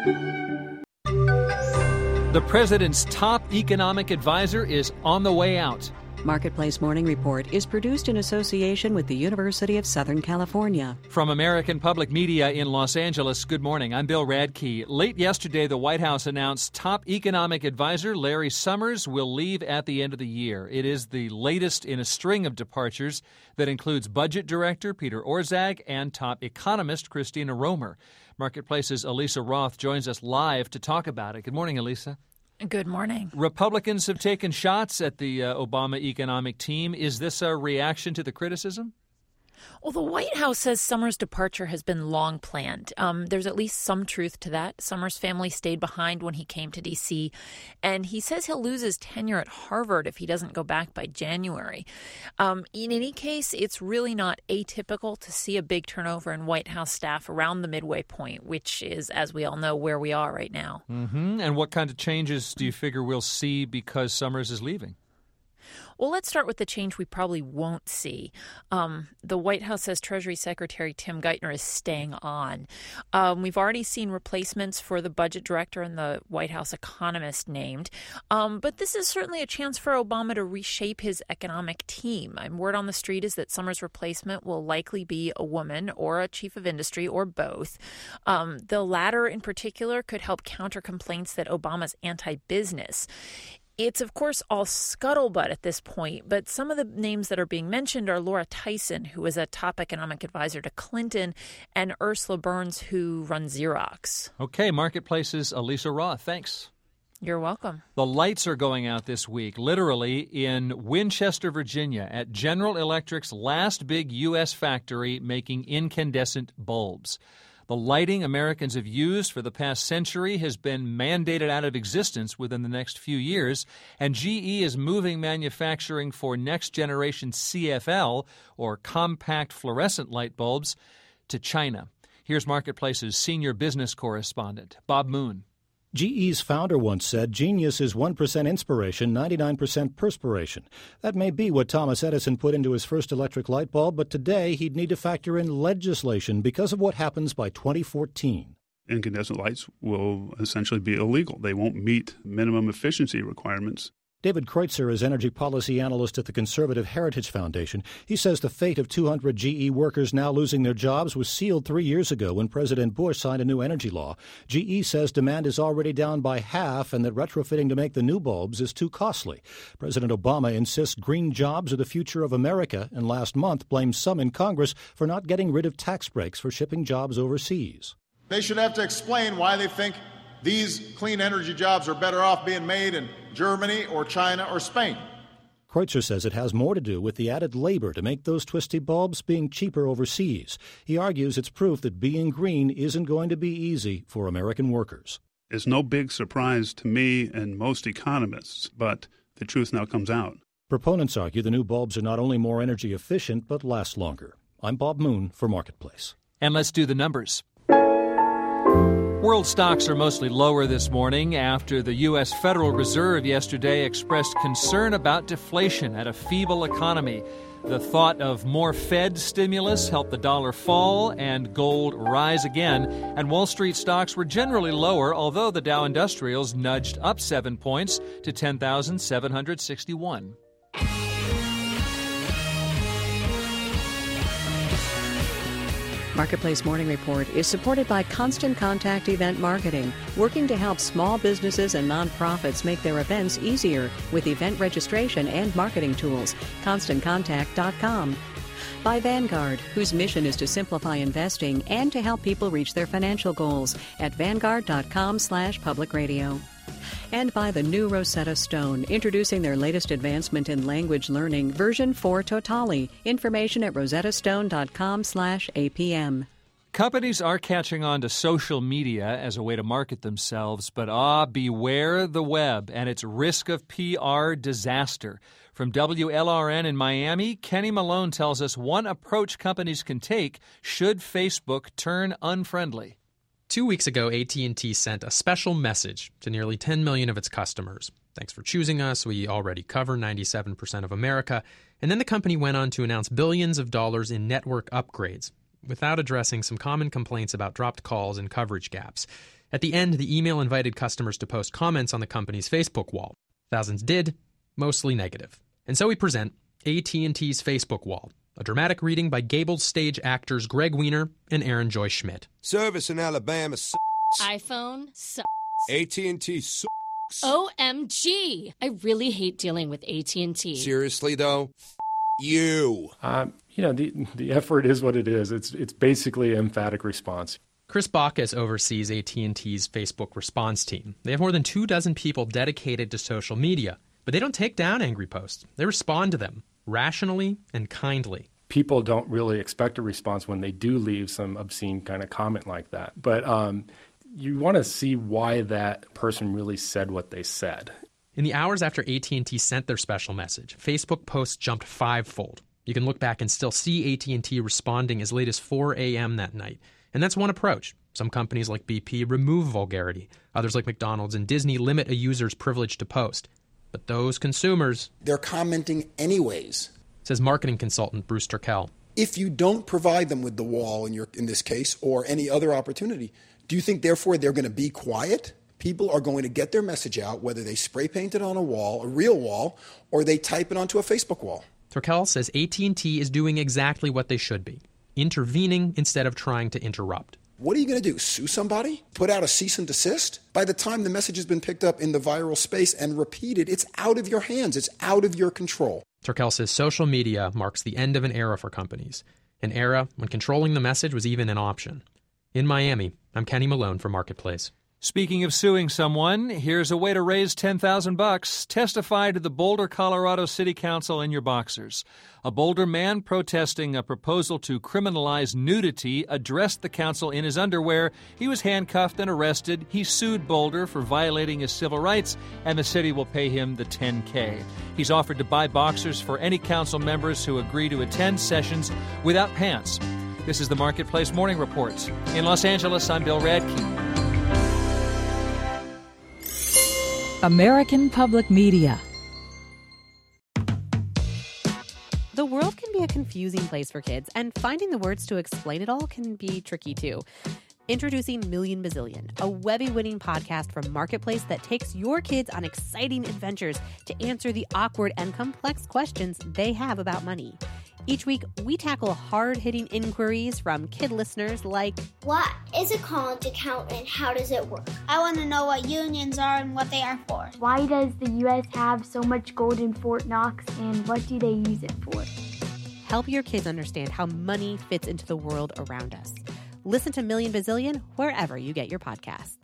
The president's top economic advisor is on the way out. Marketplace Morning Report is produced in association with the University of Southern California. From American Public Media in Los Angeles, good morning. I'm Bill Radke. Late yesterday, the White House announced top economic advisor Larry Summers will leave at the end of the year. It is the latest in a string of departures that includes Budget Director Peter Orszag and top economist Christina Romer. Marketplace's Elisa Roth joins us live to talk about it. Good morning, Elisa. Good morning. Republicans have taken shots at the Obama economic team. Is this a reaction to the criticism? Well, the White House says Summers' departure has been long planned. There's at least some truth to that. Summers' family stayed behind when he came to D.C., and he says he'll lose his tenure at Harvard if he doesn't go back by January. In any case, it's really not atypical to see a big turnover in White House staff around the midway point, which is, as we all know, where we are right now. Mm-hmm. And what kind of changes do you figure we'll see because Summers is leaving? Well, let's start with the change we probably won't see. The White House says Treasury Secretary Tim Geithner is staying on. We've already seen replacements for the budget director and the White House economist named. But this is certainly a chance for Obama to reshape his economic team. Word on the street is that Summers' replacement will likely be a woman or a chief of industry or both. The latter in particular could help counter complaints that Obama's anti-business. It's, of course, all scuttlebutt at this point, but some of the names that are being mentioned are Laura Tyson, who is a top economic advisor to Clinton, and Ursula Burns, who runs Xerox. Okay, Marketplace's Elisa Roth. Thanks. You're welcome. The lights are going out this week, literally in Winchester, Virginia, at General Electric's last big U.S. factory making incandescent bulbs. The lighting Americans have used for the past century has been mandated out of existence within the next few years, and GE is moving manufacturing for next-generation CFL, or compact fluorescent light bulbs, to China. Here's Marketplace's senior business correspondent, Bob Moon. GE's founder once said, "Genius is 1% inspiration, 99% perspiration." That may be what Thomas Edison put into his first electric light bulb, but today he'd need to factor in legislation because of what happens by 2014. Incandescent lights will essentially be illegal. They won't meet minimum efficiency requirements. David Kreutzer is energy policy analyst at the Conservative Heritage Foundation. He says the fate of 200 GE workers now losing their jobs was sealed 3 years ago when President Bush signed a new energy law. GE says demand is already down by half and that retrofitting to make the new bulbs is too costly. President Obama insists green jobs are the future of America, and last month blamed some in Congress for not getting rid of tax breaks for shipping jobs overseas. They should have to explain why they think these clean energy jobs are better off being made in Germany or China or Spain. Kreutzer says it has more to do with the added labor to make those twisty bulbs being cheaper overseas. He argues it's proof that being green isn't going to be easy for American workers. It's no big surprise to me and most economists, but the truth now comes out. Proponents argue the new bulbs are not only more energy efficient, but last longer. I'm Bob Moon for Marketplace. And let's do the numbers. World stocks are mostly lower this morning after the U.S. Federal Reserve yesterday expressed concern about deflation at a feeble economy. The thought of more Fed stimulus helped the dollar fall and gold rise again, and Wall Street stocks were generally lower, although the Dow Industrials nudged up 7 points to 10,761. Marketplace Morning Report is supported by Constant Contact Event Marketing, working to help small businesses and nonprofits make their events easier with event registration and marketing tools. ConstantContact.com. By Vanguard, whose mission is to simplify investing and to help people reach their financial goals at Vanguard.com/public radio. And by the new Rosetta Stone, introducing their latest advancement in language learning, version 4 Totali. Information at rosettastone.com/APM. Companies are catching on to social media as a way to market themselves, but beware the web and its risk of PR disaster. From WLRN in Miami, Kenny Malone tells us one approach companies can take should Facebook turn unfriendly. 2 weeks ago, AT&T sent a special message to nearly 10 million of its customers. Thanks for choosing us. We already cover 97% of America. And then the company went on to announce billions of dollars in network upgrades without addressing some common complaints about dropped calls and coverage gaps. At the end, the email invited customers to post comments on the company's Facebook wall. Thousands did, mostly negative. And so we present AT&T's Facebook wall, a dramatic reading by Gable's stage actors Greg Wiener and Aaron Joy Schmidt. Service in Alabama sucks. iPhone sucks. AT&T sucks. OMG! I really hate dealing with AT&T. Seriously, though? You. The effort is what it is. It's basically an emphatic response. Chris Bacchus oversees AT&T's Facebook response team. They have more than 24 people dedicated to social media, but they don't take down angry posts. They respond to them rationally and kindly. People don't really expect a response when they do leave some obscene kind of comment like that. But you want to see why that person really said what they said. In the hours after AT&T sent their special message, Facebook posts jumped 5-fold. You can look back and still see AT&T responding as late as 4 a.m. that night. And that's one approach. Some companies like BP remove vulgarity. Others like McDonald's and Disney limit a user's privilege to post. But those consumers... they're commenting anyways. Says marketing consultant Bruce Turkel. If you don't provide them with the wall in this case or any other opportunity, do you think therefore they're going to be quiet? People are going to get their message out, whether they spray paint it on a wall, a real wall, or they type it onto a Facebook wall. Turkel says AT&T is doing exactly what they should be, intervening instead of trying to interrupt. What are you going to do, sue somebody? Put out a cease and desist? By the time the message has been picked up in the viral space and repeated, it's out of your hands. It's out of your control. Turkel says social media marks the end of an era for companies, an era when controlling the message was even an option. In Miami, I'm Kenny Malone for Marketplace. Speaking of suing someone, here's a way to raise $10,000. Testify to the Boulder, Colorado City Council in your boxers. A Boulder man protesting a proposal to criminalize nudity addressed the council in his underwear. He was handcuffed and arrested. He sued Boulder for violating his civil rights, and the city will pay him the $10,000. He's offered to buy boxers for any council members who agree to attend sessions without pants. This is the Marketplace Morning Report. In Los Angeles, I'm Bill Radke. American Public Media. The world can be a confusing place for kids, and finding the words to explain it all can be tricky too. Introducing Million Bazillion, a Webby-winning podcast from Marketplace that takes your kids on exciting adventures to answer the awkward and complex questions they have about money. Each week, we tackle hard-hitting inquiries from kid listeners like, what is a college account and how does it work? I want to know what unions are and what they are for. Why does the U.S. have so much gold in Fort Knox and what do they use it for? Help your kids understand how money fits into the world around us. Listen to Million Bazillion wherever you get your podcasts.